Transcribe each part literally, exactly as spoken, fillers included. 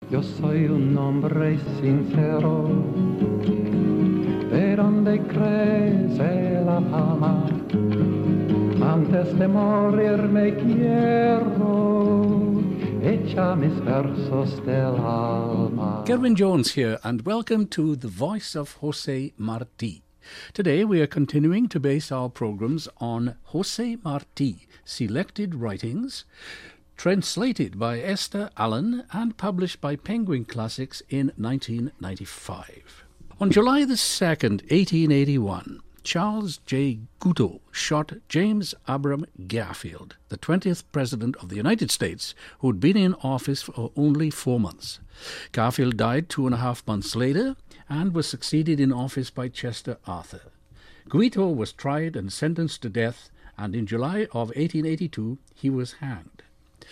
Yo soy un hombre sincero, de donde crece la fama. Antes de morir me quiero, echa mis versos del alma. Kerwin Jones here, and welcome to The Voice of Jose Marti. Today we are continuing to base our programs on Jose Marti selected writings, translated by Esther Allen and published by Penguin Classics in nineteen ninety-five. On July the second, eighteen eighty-one, Charles J. Guiteau shot James Abram Garfield, the twentieth President of the United States, who had been in office for only four months. Garfield died two and a half months later and was succeeded in office by Chester Arthur. Guiteau was tried and sentenced to death, and in July of eighteen eighty-two he was hanged.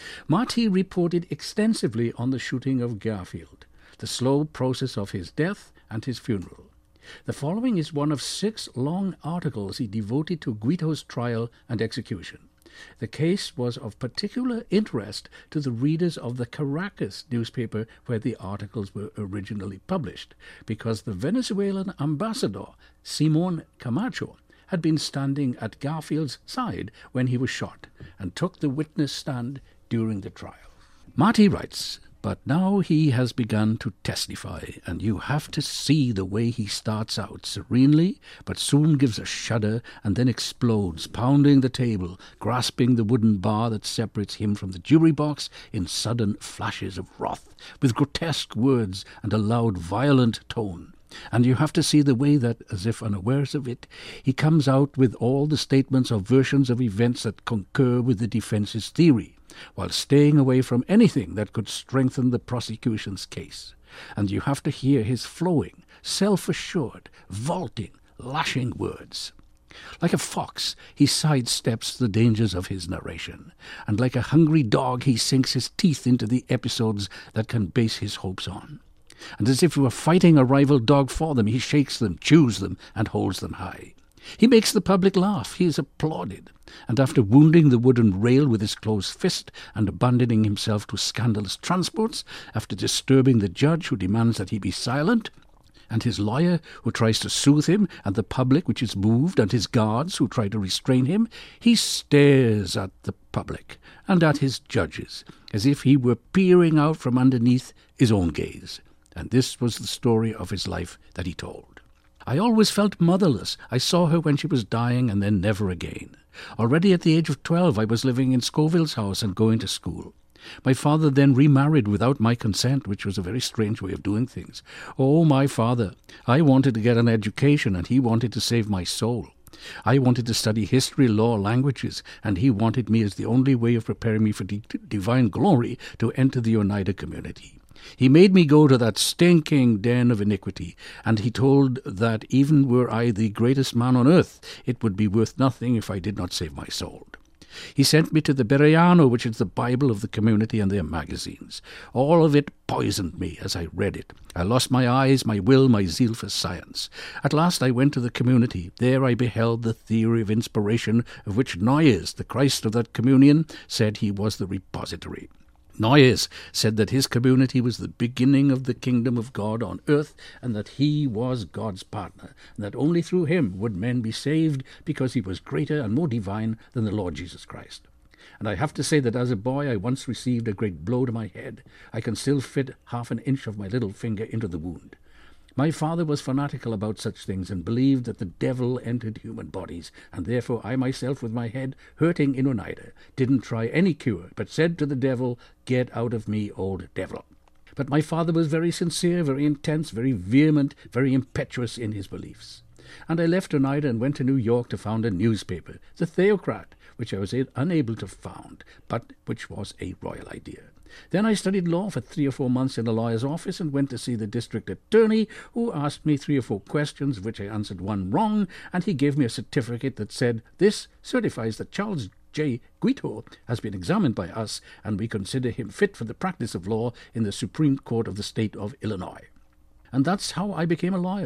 Marti reported extensively on the shooting of Garfield, the slow process of his death and his funeral. The following is one of six long articles he devoted to Guiteau's trial and execution. The case was of particular interest to the readers of the Caracas newspaper where the articles were originally published, because the Venezuelan ambassador, Simon Camacho, had been standing at Garfield's side when he was shot and took the witness stand during the trial. Marti writes, but now he has begun to testify, and you have to see the way he starts out serenely, but soon gives a shudder and then explodes, pounding the table, grasping the wooden bar that separates him from the jury box in sudden flashes of wrath, with grotesque words and a loud, violent tone. And you have to see the way that, as if unawares of it, he comes out with all the statements or versions of events that concur with the defense's theory, while staying away from anything that could strengthen the prosecution's case. And you have to hear his flowing, self-assured, vaulting, lashing words. Like a fox, he sidesteps the dangers of his narration, and like a hungry dog he sinks his teeth into the episodes that can base his hopes on. And as if he were fighting a rival dog for them, he shakes them, chews them, and holds them high. He makes the public laugh. He is applauded. And after wounding the wooden rail with his closed fist and abandoning himself to scandalous transports, after disturbing the judge who demands that he be silent, and his lawyer who tries to soothe him, and the public which is moved, and his guards who try to restrain him, he stares at the public and at his judges, as if he were peering out from underneath his own gaze. And this was the story of his life that he told. I always felt motherless. I saw her when she was dying and then never again. Already at the age of twelve I was living in Scoville's house and going to school. My father then remarried without my consent, which was a very strange way of doing things. Oh, my father! I wanted to get an education and he wanted to save my soul. I wanted to study history, law, languages, and he wanted me as the only way of preparing me for di- divine glory to enter the Oneida community. He made me go to that stinking den of iniquity, and he told that even were I the greatest man on earth, it would be worth nothing if I did not save my soul. He sent me to the Bereano, which is the Bible of the community, and their magazines. All of it poisoned me as I read it. I lost my eyes, my will, my zeal for science. At last I went to the community. There I beheld the theory of inspiration, of which Noyes, the Christ of that communion, said he was the repository. Noyes said that his community was the beginning of the kingdom of God on earth, and that he was God's partner, and that only through him would men be saved, because he was greater and more divine than the Lord Jesus Christ. And I have to say that as a boy I once received a great blow to my head. I can still fit half an inch of my little finger into the wound. My father was fanatical about such things and believed that the devil entered human bodies, and therefore I myself, with my head hurting in Oneida, didn't try any cure, but said to the devil, "Get out of me, old devil." But my father was very sincere, very intense, very vehement, very impetuous in his beliefs. And I left Oneida and went to New York to found a newspaper, the Theocrat, which I was unable to found, but which was a royal idea. Then I studied law for three or four months in a lawyer's office and went to see the district attorney, who asked me three or four questions, of which I answered one wrong, and he gave me a certificate that said, "This certifies that Charles J. Guiteau has been examined by us, and we consider him fit for the practice of law in the Supreme Court of the state of Illinois." And that's how I became a lawyer.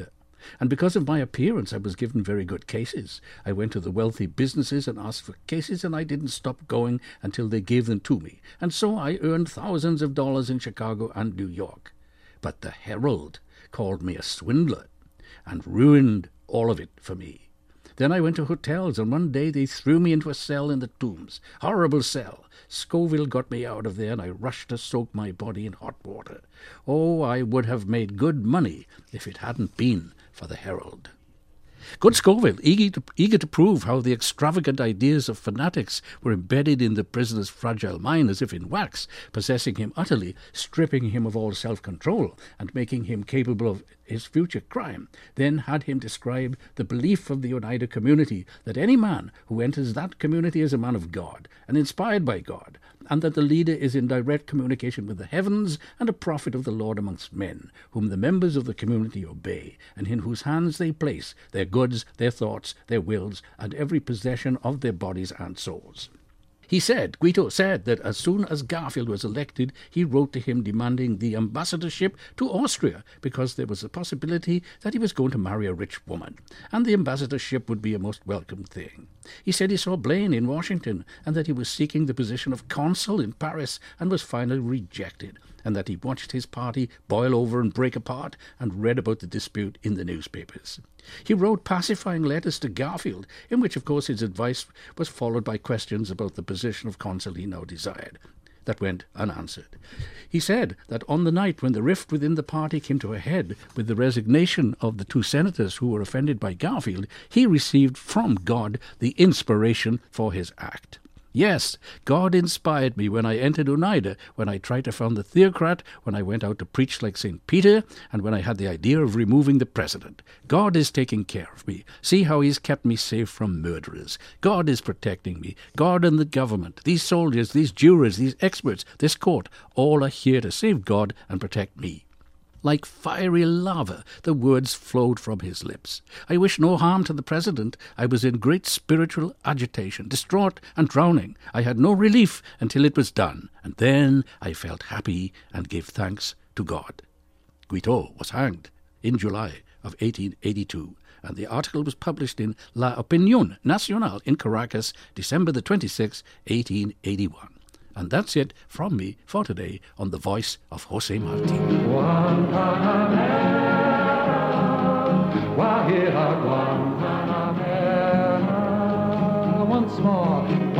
And because of my appearance, I was given very good cases. I went to the wealthy businesses and asked for cases, and I didn't stop going until they gave them to me. And so I earned thousands of dollars in Chicago and New York. But the Herald called me a swindler and ruined all of it for me. Then I went to hotels, and one day they threw me into a cell in the Tombs. Horrible cell. Scoville got me out of there, and I rushed to soak my body in hot water. Oh, I would have made good money if it hadn't been for the Herald. Good Scoville, eager to, eager to prove how the extravagant ideas of fanatics were embedded in the prisoner's fragile mind as if in wax, possessing him utterly, stripping him of all self-control, and making him capable of his future crime, then had him describe the belief of the Oneida community that any man who enters that community is a man of God and inspired by God, and that the leader is in direct communication with the heavens and a prophet of the Lord amongst men, whom the members of the community obey, and in whose hands they place their goods, their thoughts, their wills, and every possession of their bodies and souls. He said, Guiteau said, that as soon as Garfield was elected, he wrote to him demanding the ambassadorship to Austria, because there was a possibility that he was going to marry a rich woman, and the ambassadorship would be a most welcome thing. He said he saw Blaine in Washington, and that he was seeking the position of consul in Paris, and was finally rejected, and that he watched his party boil over and break apart, and read about the dispute in the newspapers. He wrote pacifying letters to Garfield, in which, of course, his advice was followed by questions about the position of consul he now desired. That went unanswered. He said that on the night when the rift within the party came to a head with the resignation of the two senators who were offended by Garfield, he received from God the inspiration for his act. Yes, God inspired me when I entered Oneida, when I tried to found the theocrat, when I went out to preach like Saint Peter, and when I had the idea of removing the president. God is taking care of me. See how he's kept me safe from murderers. God is protecting me. God and the government, these soldiers, these jurors, these experts, this court, all are here to save God and protect me. Like fiery lava, the words flowed from his lips. I wish no harm to the president. I was in great spiritual agitation, distraught and drowning. I had no relief until it was done, and then I felt happy and gave thanks to God. Guiteau was hanged in July of eighteen eighty-two, and the article was published in La Opinión Nacional in Caracas, December the twenty-sixth, eighteen eighty-one. And that's it from me for today on The Voice of Jose Marti. Once more.